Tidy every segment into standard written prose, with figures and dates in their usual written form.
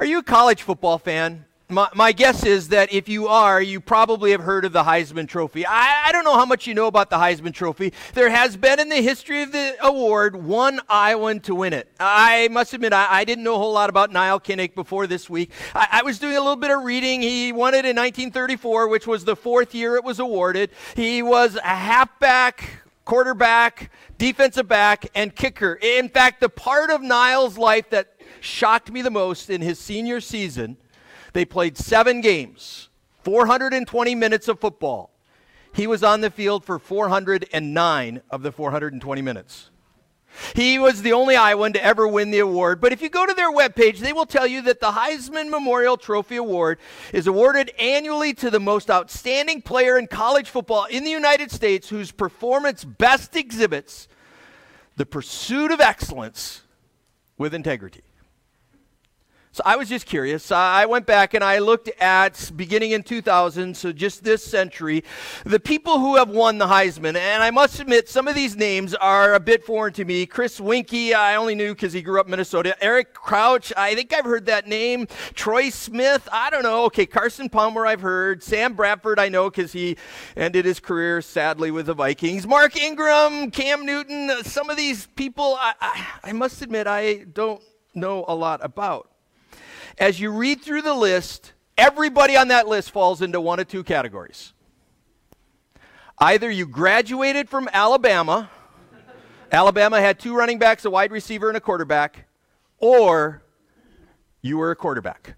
you a college football fan? My guess is that if you are, you probably have heard of the Heisman Trophy. I don't know how much you know about the Heisman Trophy. There has been in the history of the award one Iowan to win it. I must admit, I didn't know a whole lot about Niall Kinnick before this week. I was doing a little bit of reading. He won it in 1934, which was the fourth year it was awarded. He was a halfback, quarterback, defensive back, and kicker. In fact, the part of Niall's life that shocked me the most in his senior season, they played 7 games, 420 minutes of football. He was on the field for 409 of the 420 minutes. He was the only Iowan to ever win the award. But if you go to their webpage, they will tell you that the Heisman Memorial Trophy Award is awarded annually to the most outstanding player in college football in the United States whose performance best exhibits the pursuit of excellence with integrity. So I was just curious. I went back and I looked at, beginning in 2000, so just this century, the people who have won the Heisman. And I must admit, some of these names are a bit foreign to me. Chris Winkie, I only knew because he grew up in Minnesota. Eric Crouch, I think I've heard that name. Troy Smith, I don't know. Okay, Carson Palmer, I've heard. Sam Bradford, I know because he ended his career, sadly, with the Vikings. Mark Ingram, Cam Newton, some of these people, I must admit, I don't know a lot about. As you read through the list, everybody on that list falls into one of two categories. Either you graduated from Alabama, Alabama had 2 running backs, a wide receiver, and a quarterback, or you were a quarterback.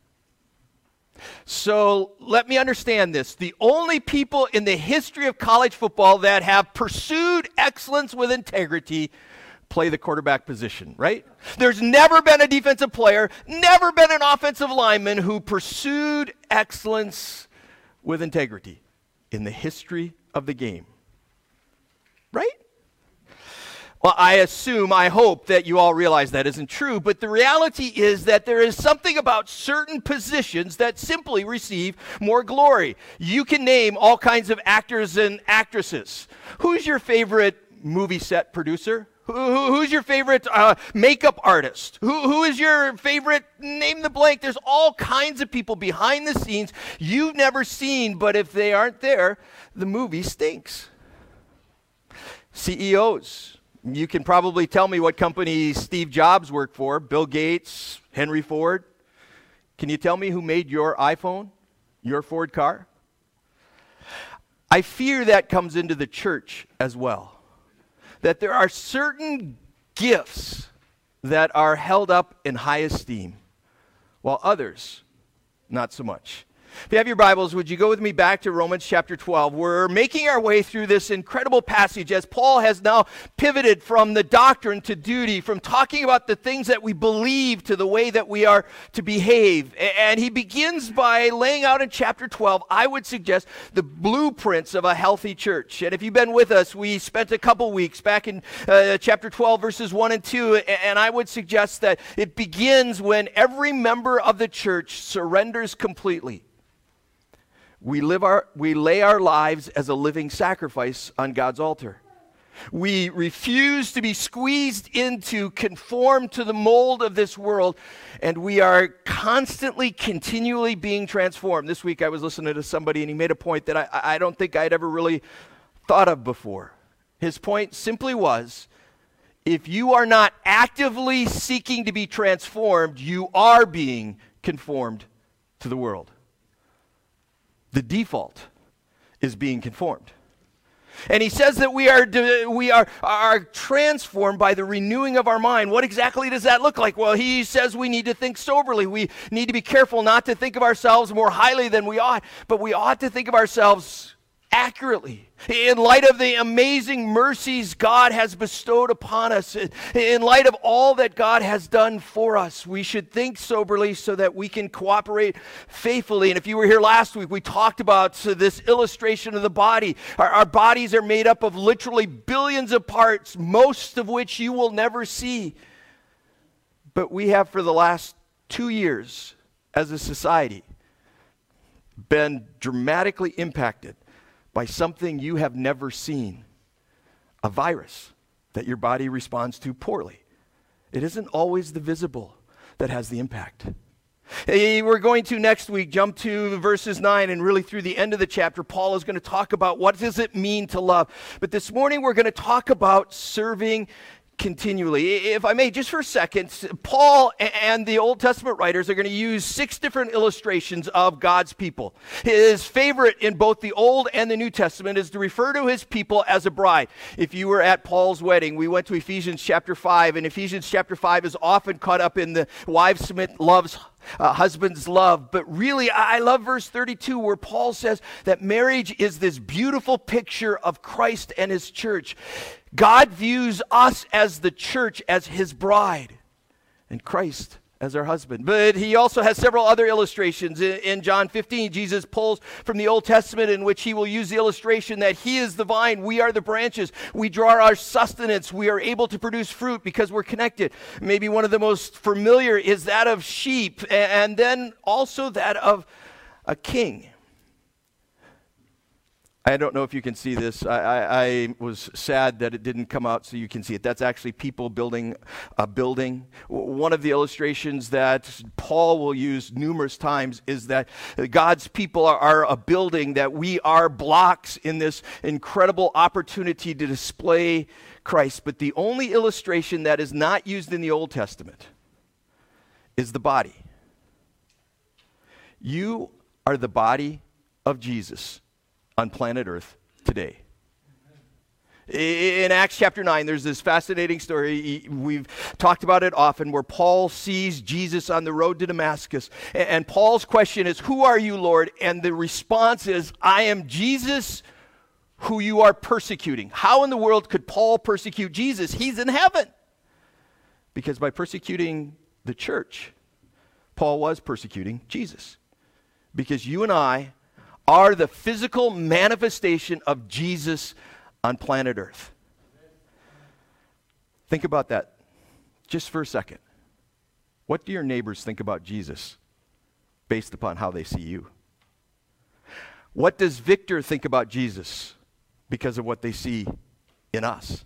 So let me understand this. The only people in the history of college football that have pursued excellence with integrity play the quarterback position, right? There's never been a defensive player, never been an offensive lineman who pursued excellence with integrity in the history of the game, right? Well, I hope that you all realize that isn't true, but the reality is that there is something about certain positions that simply receive more glory. You can name all kinds of actors and actresses. Who's your favorite movie set producer? Who's your favorite makeup artist? Who is your favorite, name the blank? There's all kinds of people behind the scenes you've never seen, but if they aren't there, the movie stinks. CEOs. You can probably tell me what company Steve Jobs worked for, Bill Gates, Henry Ford. Can you tell me who made your iPhone, your Ford car? I fear that comes into the church as well. That there are certain gifts that are held up in high esteem, while others, not so much. If you have your Bibles, would you go with me back to Romans chapter 12? We're making our way through this incredible passage as Paul has now pivoted from the doctrine to duty, from talking about the things that we believe to the way that we are to behave. And he begins by laying out in chapter 12, I would suggest, the blueprints of a healthy church. And if you've been with us, we spent a couple weeks back in chapter 12, verses 1 and 2, and I would suggest that it begins when every member of the church surrenders completely. We lay our lives as a living sacrifice on God's altar. We refuse to be squeezed into, conform to the mold of this world, and we are constantly, continually being transformed. This week I was listening to somebody, and he made a point that I don't think I'd ever really thought of before. His point simply was, if you are not actively seeking to be transformed, you are being conformed to the world. The default is being conformed. And he says that we are transformed by the renewing of our mind. What exactly does that look like? Well, he says we need to think soberly. We need to be careful not to think of ourselves more highly than we ought, but we ought to think of ourselves accurately. In light of the amazing mercies God has bestowed upon us, in light of all that God has done for us, we should think soberly so that we can cooperate faithfully. And if you were here last week, we talked about this illustration of the body. Our bodies are made up of literally billions of parts, most of which you will never see. But we have, for the last 2 years as a society, been dramatically impacted by something you have never seen, a virus that your body responds to poorly. It isn't always the visible that has the impact. We're going to next week jump to verses 9 and really through the end of the chapter, Paul is going to talk about what does it mean to love. But this morning we're going to talk about serving continually. If I may, just for a second, Paul and the Old Testament writers are going to use 6 different illustrations of God's people. His favorite in both the Old and the New Testament is to refer to his people as a bride. If you were at Paul's wedding, we went to Ephesians chapter 5, and Ephesians chapter 5 is often caught up in the wives submit, loves husbands love. But really, I love verse 32 where Paul says that marriage is this beautiful picture of Christ and his church. God views us as the church as his bride and Christ as our husband. But he also has several other illustrations. In John 15, Jesus pulls from the Old Testament in which he will use the illustration that he is the vine, we are the branches. We draw our sustenance. We are able to produce fruit because we're connected. Maybe one of the most familiar is that of sheep, and then also that of a king. I don't know if you can see this. I was sad that it didn't come out so you can see it. That's actually people building a building. One of the illustrations that Paul will use numerous times is that God's people are a building, that we are blocks in this incredible opportunity to display Christ. But the only illustration that is not used in the Old Testament is the body. You are the body of Jesus on planet Earth today. In Acts chapter 9, there's this fascinating story. We've talked about it often, where Paul sees Jesus on the road to Damascus. And Paul's question is, "Who are you, Lord?" And the response is, "I am Jesus who you are persecuting." How in the world could Paul persecute Jesus? He's in heaven. Because by persecuting the church, Paul was persecuting Jesus. Because you and I are the physical manifestation of Jesus on planet Earth. Think about that just for a second. What do your neighbors think about Jesus based upon how they see you? What does Victor think about Jesus because of what they see in us?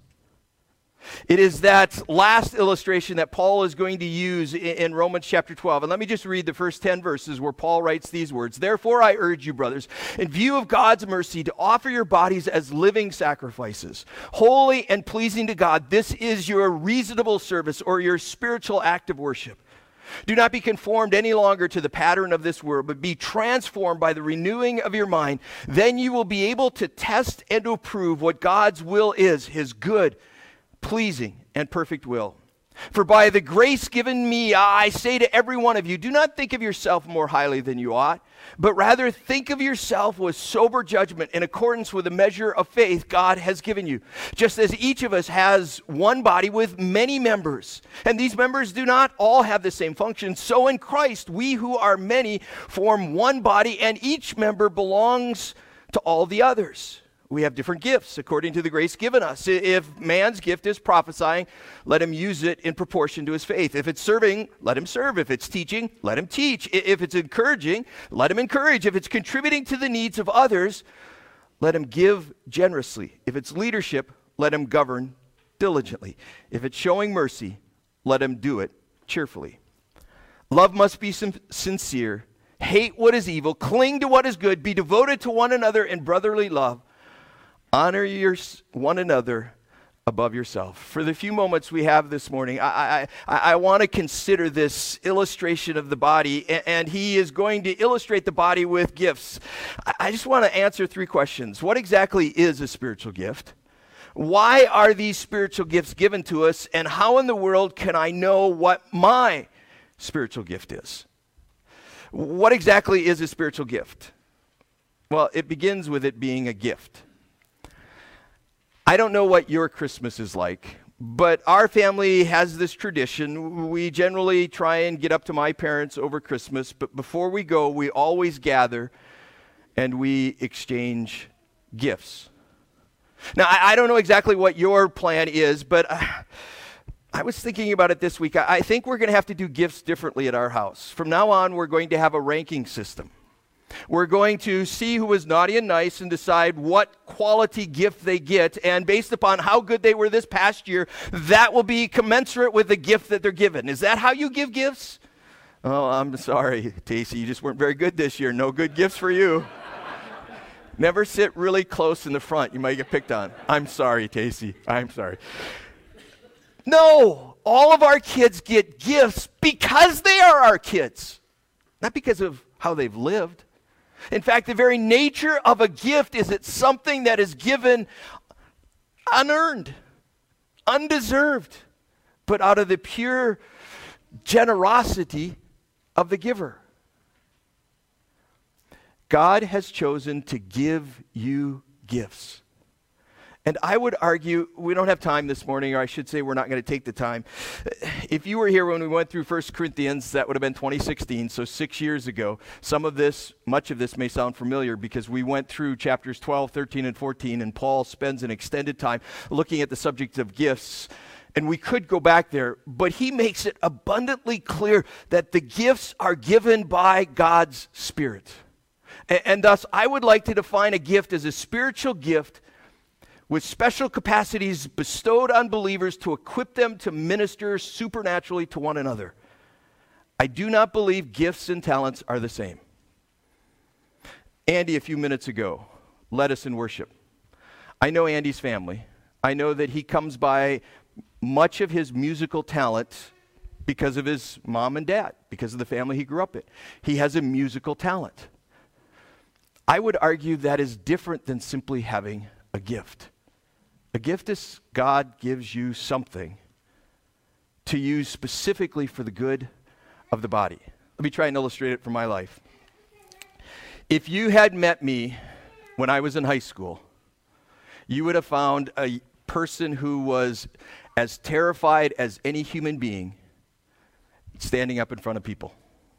It is that last illustration that Paul is going to use in Romans chapter 12. And let me just read the first 10 verses where Paul writes these words. "Therefore I urge you, brothers, in view of God's mercy, to offer your bodies as living sacrifices, holy and pleasing to God. This is your reasonable service," or your spiritual act of worship. "Do not be conformed any longer to the pattern of this world, but be transformed by the renewing of your mind. Then you will be able to test and approve what God's will is, his good, pleasing, and perfect will. For by the grace given me, I say to every one of you, do not think of yourself more highly than you ought, but rather think of yourself with sober judgment in accordance with the measure of faith God has given you. Just as each of us has one body with many members, and these members do not all have the same function, so in Christ we who are many form one body, and each member belongs to all the others. We have different gifts according to the grace given us. If man's gift is prophesying, let him use it in proportion to his faith. If it's serving, let him serve. If it's teaching, let him teach. If it's encouraging, let him encourage. If it's contributing to the needs of others, let him give generously. If it's leadership, let him govern diligently. If it's showing mercy, let him do it cheerfully. Love must be sincere. Hate what is evil. Cling to what is good. Be devoted to one another in brotherly love. Honor one another above yourself. For the few moments we have this morning, I want to consider this illustration of the body, and he is going to illustrate the body with gifts. I just want to answer 3 questions. What exactly is a spiritual gift? Why are these spiritual gifts given to us? And how in the world can I know what my spiritual gift is? What exactly is a spiritual gift? Well, it begins with it being a gift. I don't know what your Christmas is like, but our family has this tradition. We generally try and get up to my parents over Christmas, but before we go, we always gather and we exchange gifts. Now, I don't know exactly what your plan is, but I was thinking about it this week. I think we're going to have to do gifts differently at our house. From now on, we're going to have a ranking system. We're going to see who is naughty and nice and decide what quality gift they get. And based upon how good they were this past year, that will be commensurate with the gift that they're given. Is that how you give gifts? Oh, I'm sorry, Tacey. You just weren't very good this year. No good gifts for you. Never sit really close in the front. You might get picked on. I'm sorry, Tacey. I'm sorry. No, all of our kids get gifts because they are our kids, not because of how they've lived. In fact, the very nature of a gift is it's something that is given unearned, undeserved, but out of the pure generosity of the giver. God has chosen to give you gifts. And I would argue, we don't have time this morning, or I should say we're not going to take the time. If you were here when we went through 1 Corinthians, that would have been 2016, so 6 years ago. Much of this may sound familiar because we went through chapters 12, 13, and 14, and Paul spends an extended time looking at the subject of gifts. And we could go back there, but he makes it abundantly clear that the gifts are given by God's Spirit. And thus, I would like to define a gift as a spiritual gift with special capacities bestowed on believers to equip them to minister supernaturally to one another. I do not believe gifts and talents are the same. Andy, a few minutes ago, led us in worship. I know Andy's family. I know that he comes by much of his musical talent because of his mom and dad, because of the family he grew up in. He has a musical talent. I would argue that is different than simply having a gift. A gift is God gives you something to use specifically for the good of the body. Let me try and illustrate it from my life. If you had met me when I was in high school, you would have found a person who was as terrified as any human being standing up in front of people.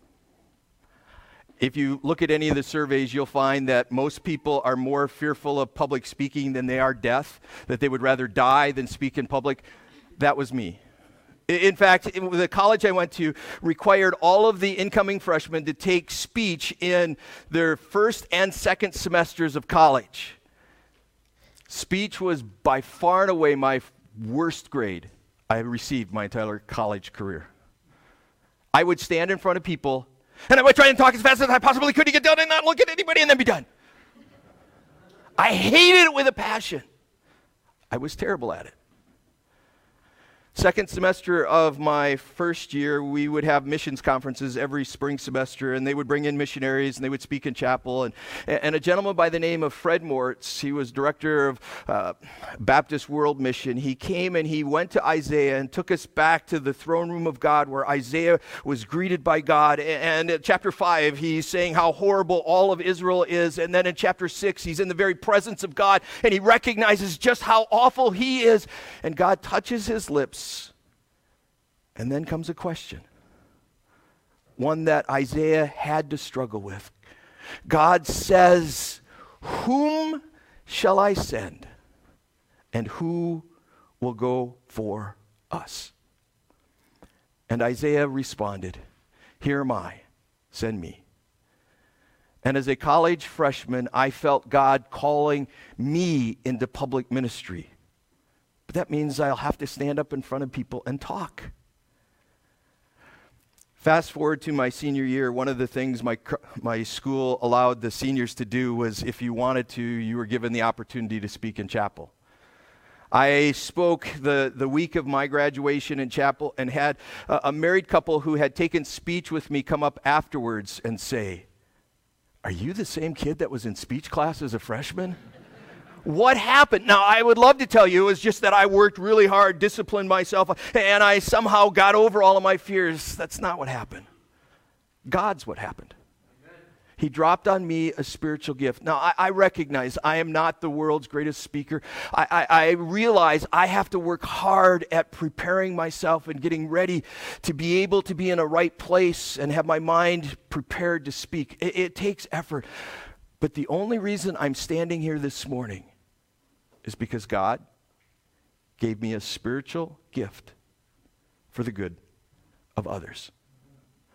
If you look at any of the surveys, you'll find that most people are more fearful of public speaking than they are death, that they would rather die than speak in public. That was me. In fact, the college I went to required all of the incoming freshmen to take speech in their first and second semesters of college. Speech was by far and away my worst grade I received my entire college career. I would stand in front of people and I would try and talk as fast as I possibly could to get done and not look at anybody and then be done. I hated it with a passion. I was terrible at it. Second semester of my first year, we would have missions conferences every spring semester, and they would bring in missionaries, and they would speak in chapel. And a gentleman by the name of Fred Moritz, he was director of Baptist World Mission. He came and he went to Isaiah and took us back to the throne room of God where Isaiah was greeted by God. And at chapter 5, he's saying how horrible all of Israel is. And then in chapter 6, he's in the very presence of God, and he recognizes just how awful he is. And God touches his lips. And then comes a question, one that Isaiah had to struggle with. God says, "Whom shall I send, and who will go for us?" And Isaiah responded, "Here am I, send me." And as a college freshman, I felt God calling me into public ministry. But that means I'll have to stand up in front of people and talk. Fast forward to my senior year, one of the things my school allowed the seniors to do was, if you wanted to, you were given the opportunity to speak in chapel. I spoke the week of my graduation in chapel and had a married couple who had taken speech with me come up afterwards and say, "Are you the same kid that was in speech class as a freshman?" What happened? Now, I would love to tell you it was just that I worked really hard, disciplined myself, and I somehow got over all of my fears. That's not what happened. God's what happened. Amen. He dropped on me a spiritual gift. Now, I recognize I am not the world's greatest speaker. I realize I have to work hard at preparing myself and getting ready to be able to be in a right place and have my mind prepared to speak. It takes effort. But the only reason I'm standing here this morning is because God gave me a spiritual gift for the good of others.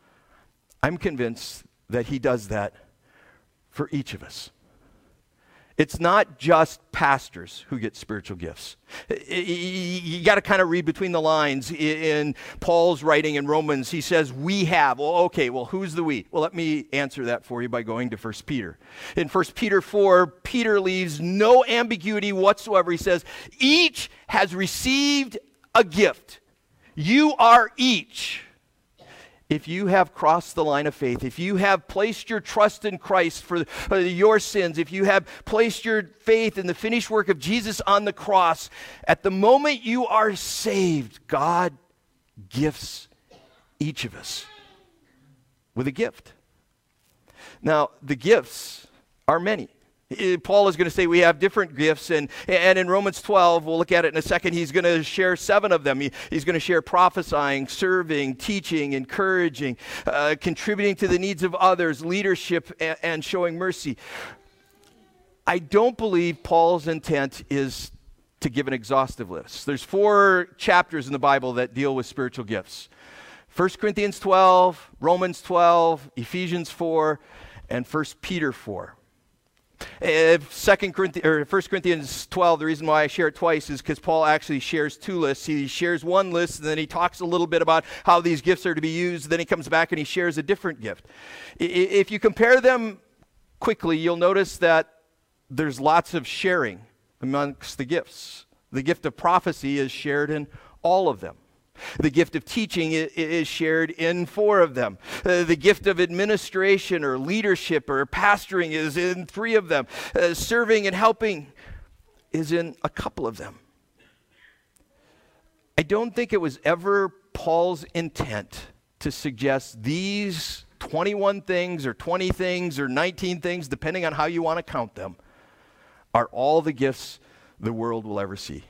I'm convinced that He does that for each of us. It's not just pastors who get spiritual gifts. You got to kind of read between the lines in Paul's writing in Romans. He says, we have. Well, okay, well, who's the we? Well, let me answer that for you by going to 1 Peter. In 1 Peter 4, Peter leaves no ambiguity whatsoever. He says, each has received a gift. You are each. If you have crossed the line of faith, if you have placed your trust in Christ for your sins, if you have placed your faith in the finished work of Jesus on the cross, at the moment you are saved, God gifts each of us with a gift. Now, the gifts are many. Paul is going to say we have different gifts, and in Romans 12, we'll look at it in a second, he's going to share 7 of them. He's going to share prophesying, serving, teaching, encouraging, contributing to the needs of others, leadership, and showing mercy. I don't believe Paul's intent is to give an exhaustive list. There's 4 chapters in the Bible that deal with spiritual gifts. 1 Corinthians 12, Romans 12, Ephesians 4, and 1 Peter 4. 1 Corinthians 12, the reason why I share it twice is because Paul actually shares 2 lists. He shares one list, and then he talks a little bit about how these gifts are to be used. Then he comes back and he shares a different gift. If you compare them quickly, you'll notice that there's lots of sharing amongst the gifts. The gift of prophecy is shared in all of them. The gift of teaching is shared in 4 of them. The gift of administration or leadership or pastoring is in 3 of them. Serving and helping is in a couple of them. I don't think it was ever Paul's intent to suggest these 21 things or 20 things or 19 things, depending on how you want to count them, are all the gifts the world will ever see.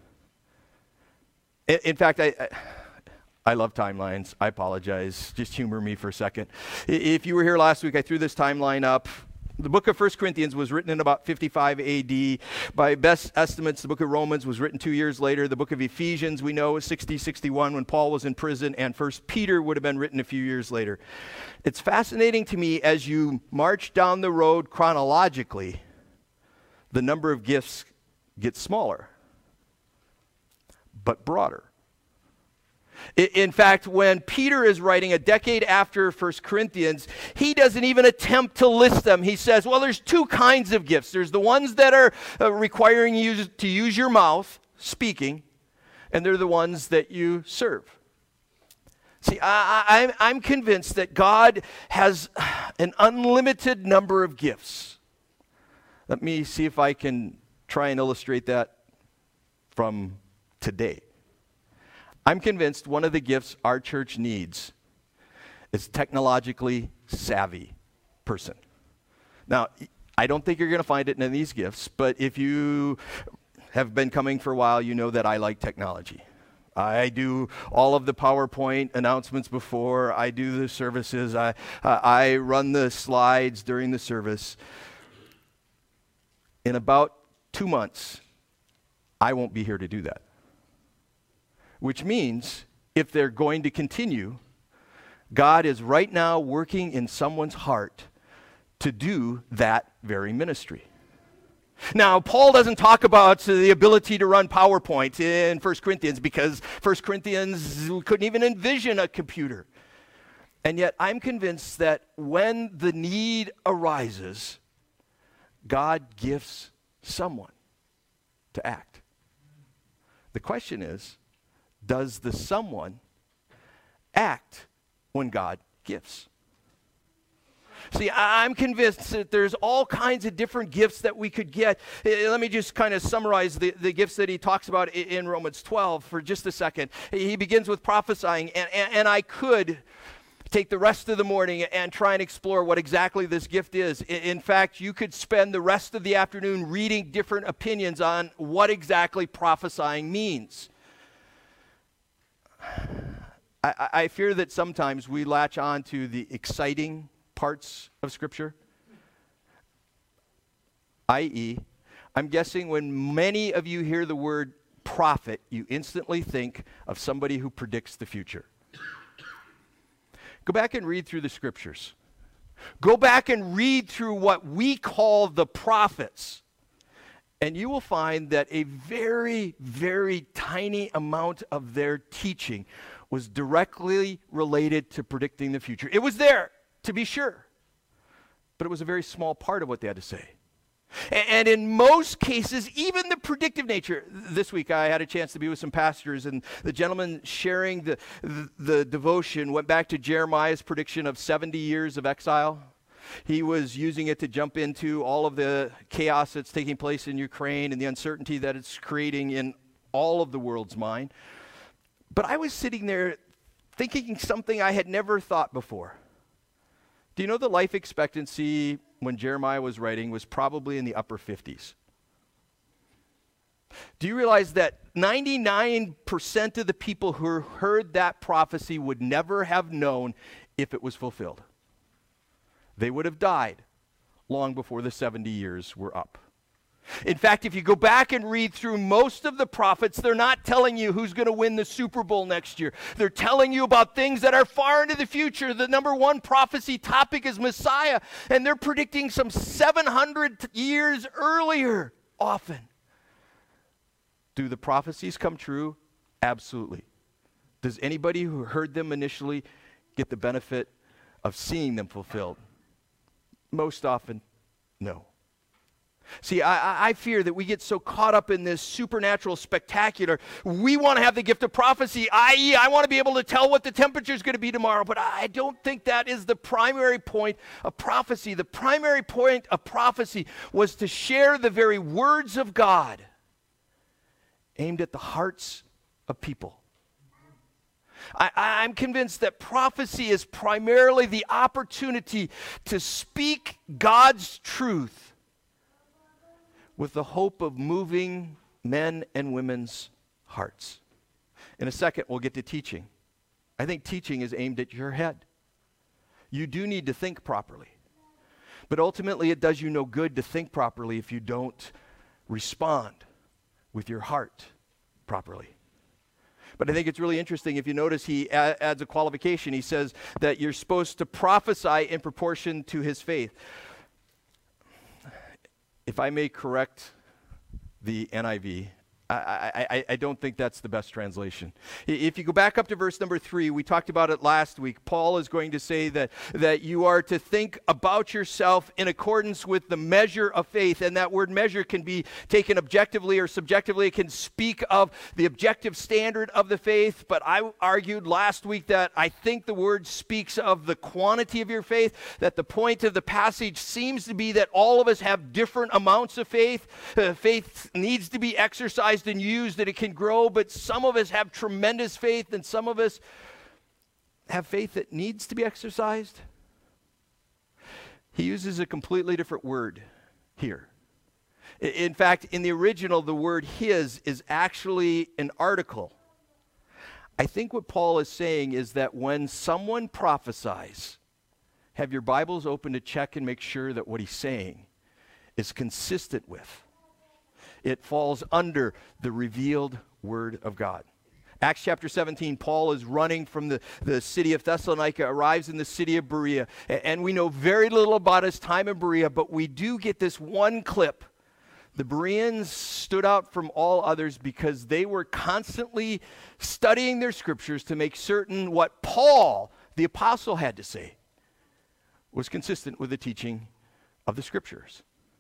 In fact, I love timelines. I apologize. Just humor me for a second. If you were here last week, I threw this timeline up. The book of 1 Corinthians was written in about 55 AD. By best estimates, the book of Romans was written 2 years later. The book of Ephesians, we know, was 60, 61 when Paul was in prison, and 1 Peter would have been written a few years later. It's fascinating to me as you march down the road chronologically, the number of gifts gets smaller, but broader. In fact, when Peter is writing a decade after 1 Corinthians, he doesn't even attempt to list them. He says, well, there's 2 kinds of gifts. There's the ones that are requiring you to use your mouth, speaking, and they're the ones that you serve. See, I'm convinced that God has an unlimited number of gifts. Let me see if I can try and illustrate that from today. I'm convinced one of the gifts our church needs is a technologically savvy person. Now, I don't think you're going to find it in these gifts, but if you have been coming for a while, you know that I like technology. I do all of the PowerPoint announcements before. I do the services. I run the slides during the service. In about 2 months, I won't be here to do that. Which means, if they're going to continue, God is right now working in someone's heart to do that very ministry. Now, Paul doesn't talk about the ability to run PowerPoint in 1 Corinthians because 1 Corinthians couldn't even envision a computer. And yet, I'm convinced that when the need arises, God gifts someone to act. The question is, does the someone act when God gifts? See, I'm convinced that there's all kinds of different gifts that we could get. Let me just kind of summarize the gifts that he talks about in Romans 12 for just a second. He begins with prophesying, and I could take the rest of the morning and try and explore what exactly this gift is. In fact, you could spend the rest of the afternoon reading different opinions on what exactly prophesying means. I fear that sometimes we latch on to the exciting parts of Scripture, i.e., I'm guessing when many of you hear the word prophet, you instantly think of somebody who predicts the future. Go back and read through the Scriptures. Go back and read through what we call the prophets. And you will find that a very, very tiny amount of their teaching was directly related to predicting the future. It was there, to be sure, but it was a very small part of what they had to say. And in most cases, even the predictive nature. This week I had a chance to be with some pastors, and the gentleman sharing the devotion went back to Jeremiah's prediction of 70 years of exile. He was using it to jump into all of the chaos that's taking place in Ukraine and the uncertainty that it's creating in all of the world's mind. But I was sitting there thinking something I had never thought before. Do you know the life expectancy when Jeremiah was writing was probably in the upper 50s? Do you realize that 99% of the people who heard that prophecy would never have known if it was fulfilled? They would have died long before the 70 years were up. In fact, if you go back and read through most of the prophets, they're not telling you who's going to win the Super Bowl next year. They're telling you about things that are far into the future. The number one prophecy topic is Messiah, and they're predicting some 700 years earlier often. Do the prophecies come true? Absolutely. Does anybody who heard them initially get the benefit of seeing them fulfilled? Most often, no. See, I fear that we get so caught up in this supernatural spectacular. We want to have the gift of prophecy, i.e., I want to be able to tell what the temperature is going to be tomorrow, but I don't think that is the primary point of prophecy. The primary point of prophecy was to share the very words of God aimed at the hearts of people. I'm convinced that prophecy is primarily the opportunity to speak God's truth with the hope of moving men and women's hearts. In a second, we'll get to teaching. I think teaching is aimed at your head. You do need to think properly. But ultimately, it does you no good to think properly if you don't respond with your heart properly. But I think it's really interesting. If you notice, he adds a qualification. He says that you're supposed to prophesy in proportion to his faith. If I may correct the NIV, I don't think that's the best translation. If you go back up to verse number 3, we talked about it last week. Paul is going to say that you are to think about yourself in accordance with the measure of faith. And that word measure can be taken objectively or subjectively. It can speak of the objective standard of the faith. But I argued last week that I think the word speaks of the quantity of your faith, that the point of the passage seems to be that all of us have different amounts of faith. Faith needs to be exercised and used, that it can grow, but some of us have tremendous faith and some of us have faith that needs to be exercised. He uses a completely different word here. In fact, in the original, the word his is actually an article. I think what Paul is saying is that when someone prophesies, have your Bibles open to check and make sure that what he's saying is consistent with. It falls under the revealed word of God. Acts chapter 17, Paul is running from the city of Thessalonica, arrives in the city of Berea, and we know very little about his time in Berea, but we do get this one clip. The Bereans stood out from all others because they were constantly studying their scriptures to make certain what Paul, the apostle, had to say was consistent with the teaching of the scriptures.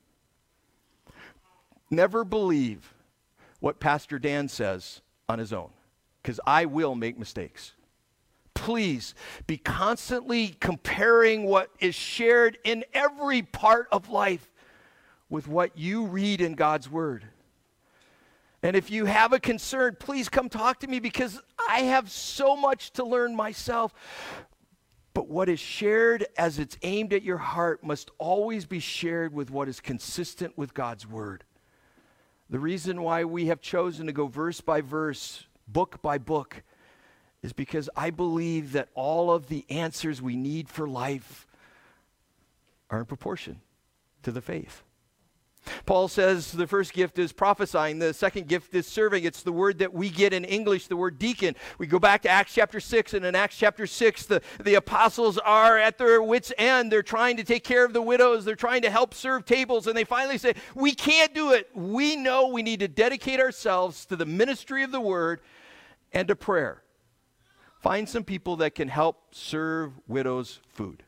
Never believe what Pastor Dan says on his own, because I will make mistakes. Please be constantly comparing what is shared in every part of life with what you read in God's word. And if you have a concern, please come talk to me, because I have so much to learn myself. But what is shared as it's aimed at your heart must always be shared with what is consistent with God's word. The reason why we have chosen to go verse by verse, book by book, is because I believe that all of the answers we need for life are in proportion to the faith. Paul says the first gift is prophesying. The second gift is serving. It's the word that we get in English, the word deacon. We go back to Acts chapter 6, and in Acts chapter 6, the apostles are at their wits' end. They're trying to take care of the widows. They're trying to help serve tables, and they finally say, we can't do it. We know we need to dedicate ourselves to the ministry of the word and to prayer. Find some people that can help serve widows food.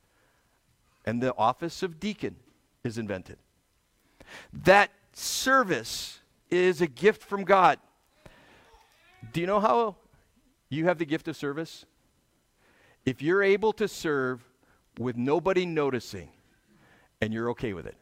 And the office of deacon is invented. That service is a gift from God. Do you know how you have the gift of service? If you're able to serve with nobody noticing and you're okay with it.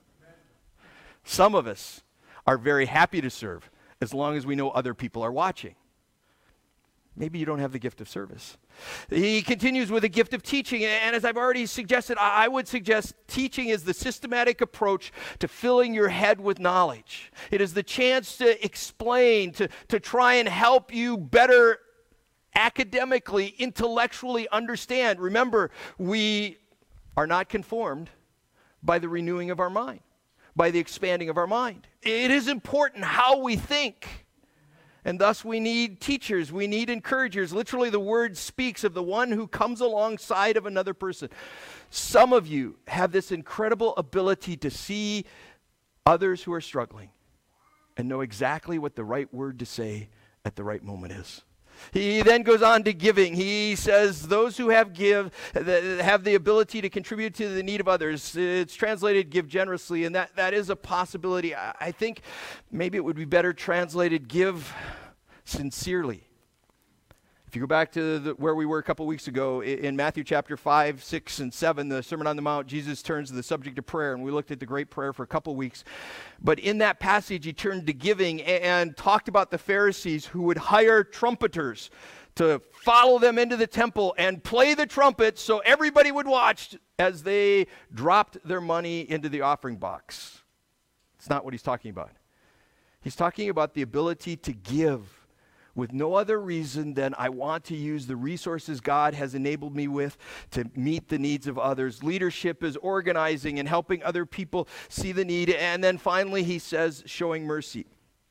Some of us are very happy to serve as long as we know other people are watching. Maybe you don't have the gift of service. He continues with a gift of teaching, and as I've already suggested, I would suggest teaching is the systematic approach to filling your head with knowledge. It is the chance to explain, to try and help you better academically, intellectually understand. Remember, we are not conformed by the renewing of our mind, by the expanding of our mind. It is important how we think. And thus we need teachers, we need encouragers. Literally the word speaks of the one who comes alongside of another person. Some of you have this incredible ability to see others who are struggling and know exactly what the right word to say at the right moment is. He then goes on to giving. He says those who have the ability to contribute to the need of others. It's translated give generously, and that is a possibility. I think maybe it would be better translated give sincerely. If you go back to where we were a couple weeks ago, in Matthew chapter 5, 6, and 7, the Sermon on the Mount, Jesus turns to the subject of prayer, and we looked at the great prayer for a couple weeks. But in that passage, he turned to giving and talked about the Pharisees who would hire trumpeters to follow them into the temple and play the trumpet so everybody would watch as they dropped their money into the offering box. It's not what he's talking about. He's talking about the ability to give with no other reason than I want to use the resources God has enabled me with to meet the needs of others. Leadership is organizing and helping other people see the need. And then finally, he says, showing mercy.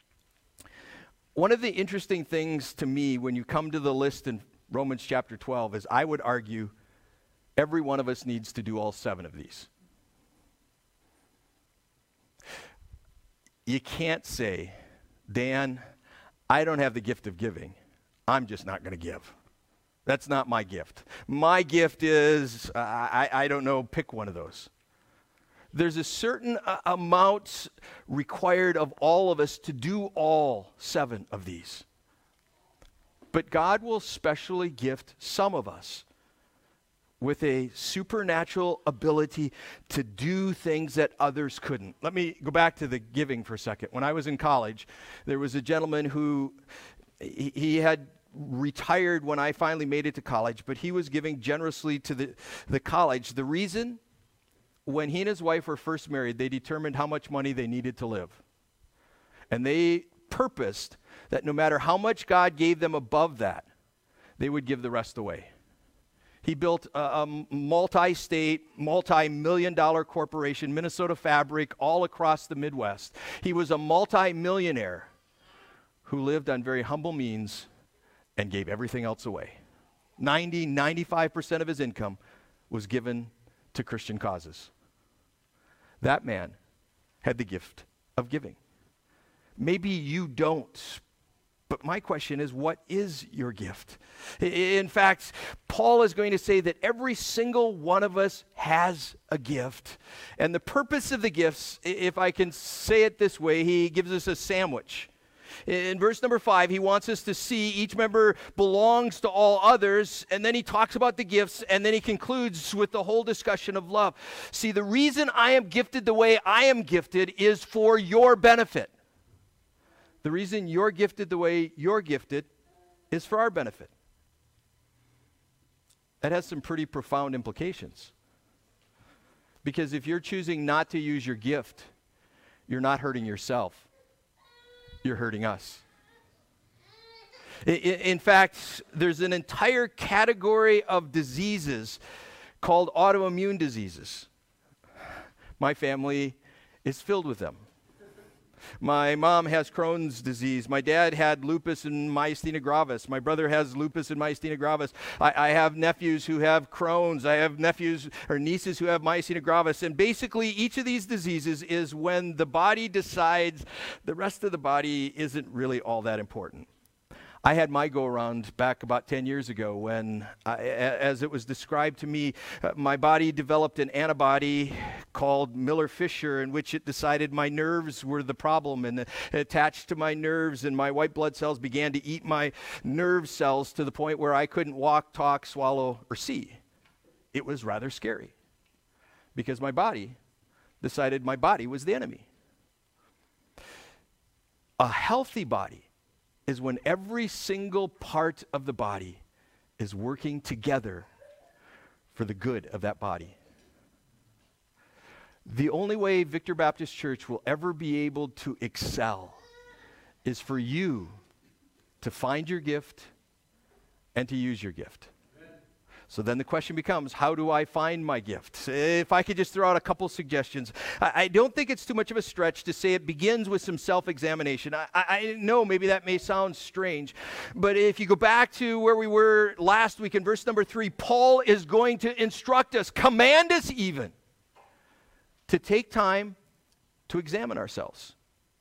One of the interesting things to me when you come to the list in Romans chapter 12 is I would argue every one of us needs to do all 7 of these. You can't say, Dan, I don't have the gift of giving. I'm just not going to give. That's not my gift. My gift is, I don't know, pick one of those. There's a certain amount required of all of us to do all 7 of these. But God will specially gift some of us with a supernatural ability to do things that others couldn't. Let me go back to the giving for a second. When I was in college, there was a gentleman who, he had retired when I finally made it to college, but he was giving generously to the college. The reason, when he and his wife were first married, they determined how much money they needed to live. And they purposed that no matter how much God gave them above that, they would give the rest away. He built a multi-state, multi-million-dollar corporation, Minnesota Fabric, all across the Midwest. He was a multi-millionaire who lived on very humble means and gave everything else away. 95% of his income was given to Christian causes. That man had the gift of giving. Maybe you don't. But my question is, what is your gift? In fact, Paul is going to say that every single one of us has a gift. And the purpose of the gifts, if I can say it this way, he gives us a sandwich. In verse number 5, he wants us to see each member belongs to all others, and then he talks about the gifts, and then he concludes with the whole discussion of love. See, the reason I am gifted the way I am gifted is for your benefit. The reason you're gifted the way you're gifted is for our benefit. That has some pretty profound implications. Because if you're choosing not to use your gift, you're not hurting yourself. You're hurting us. In fact, there's an entire category of diseases called autoimmune diseases. My family is filled with them. My mom has Crohn's disease. My dad had lupus and myasthenia gravis. My brother has lupus and myasthenia gravis. I have nephews who have Crohn's. I have nephews or nieces who have myasthenia gravis. And basically, each of these diseases is when the body decides the rest of the body isn't really all that important. I had my go-around back about 10 years ago when, as it was described to me, my body developed an antibody called Miller-Fisher, in which it decided my nerves were the problem, and it attached to my nerves, and my white blood cells began to eat my nerve cells to the point where I couldn't walk, talk, swallow, or see. It was rather scary because my body decided my body was the enemy. A healthy body is when every single part of the body is working together for the good of that body. The only way Victor Baptist Church will ever be able to excel is for you to find your gift and to use your gift. So then the question becomes, how do I find my gift? If I could just throw out a couple suggestions. I don't think it's too much of a stretch to say it begins with some self-examination. I know maybe that may sound strange, but if you go back to where we were last week in verse number 3, Paul is going to instruct us, command us even, to take time to examine ourselves.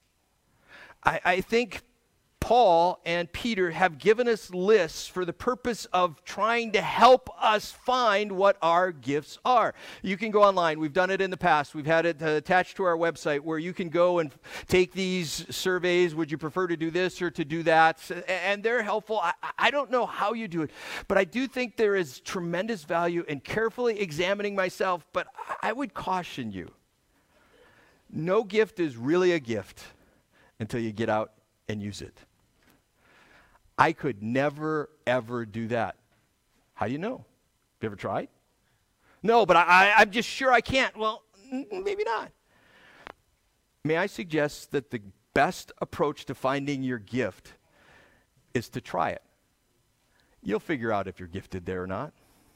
I think Paul and Peter have given us lists for the purpose of trying to help us find what our gifts are. You can go online. We've done it in the past. We've had it attached to our website where you can go and take these surveys. Would you prefer to do this or to do that? And they're helpful. I don't know how you do it, but I do think there is tremendous value in carefully examining myself. But I would caution you, no gift is really a gift until you get out and use it. I could never, ever do that. How do you know? Have you ever tried? No, but I'm just sure I can't. Well, maybe not. May I suggest that the best approach to finding your gift is to try it. You'll figure out if you're gifted there or not.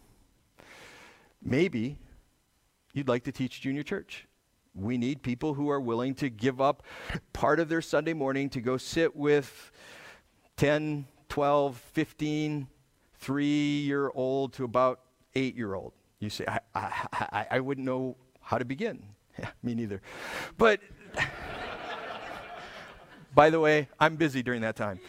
Maybe you'd like to teach junior church. We need people who are willing to give up part of their Sunday morning to go sit with 10, 12, 15, 3-year-old to about 8-year-old. You say, I wouldn't know how to begin. Yeah, me neither. But, by the way, I'm busy during that time.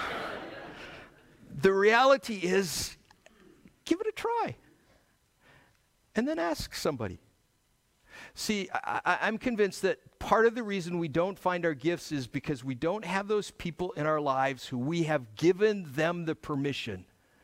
The reality is, give it a try. And then ask somebody. See, I'm convinced that part of the reason we don't find our gifts is because we don't have those people in our lives who we have given them the permission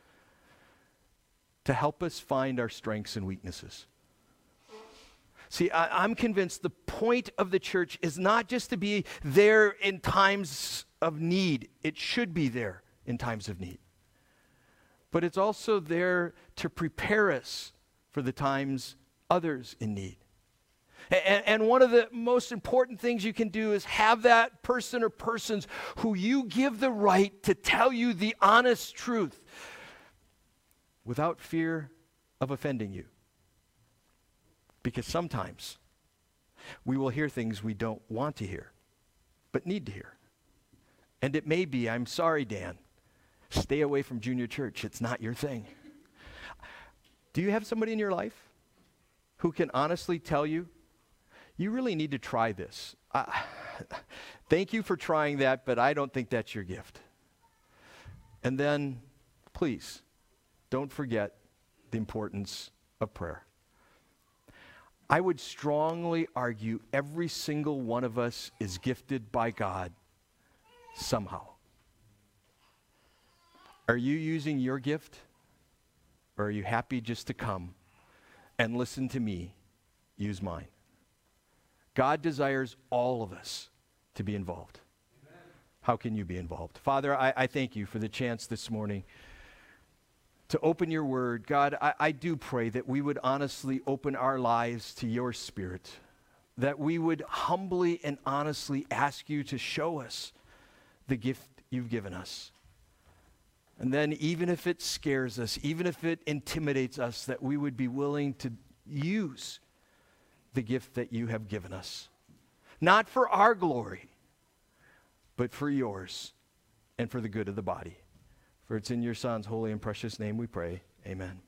to help us find our strengths and weaknesses. See, I'm convinced the point of the church is not just to be there in times of need. It should be there in times of need. But it's also there to prepare us for the times others in need. And one of the most important things you can do is have that person or persons who you give the right to tell you the honest truth without fear of offending you. Because sometimes we will hear things we don't want to hear, but need to hear. And it may be, I'm sorry, Dan, stay away from junior church. It's not your thing. Do you have somebody in your life who can honestly tell you, you really need to try this? Thank you for trying that, but I don't think that's your gift. And then, please, don't forget the importance of prayer. I would strongly argue every single one of us is gifted by God somehow. Are you using your gift? Or are you happy just to come and listen to me use mine? God desires all of us to be involved. Amen. How can you be involved? Father, I thank you for the chance this morning to open your word. God, I do pray that we would honestly open our lives to your Spirit, that we would humbly and honestly ask you to show us the gift you've given us. And then even if it scares us, even if it intimidates us, that we would be willing to use the gift that you have given us. not for our glory, but for yours and for the good of the body. For it's in your Son's holy and precious name we pray. Amen.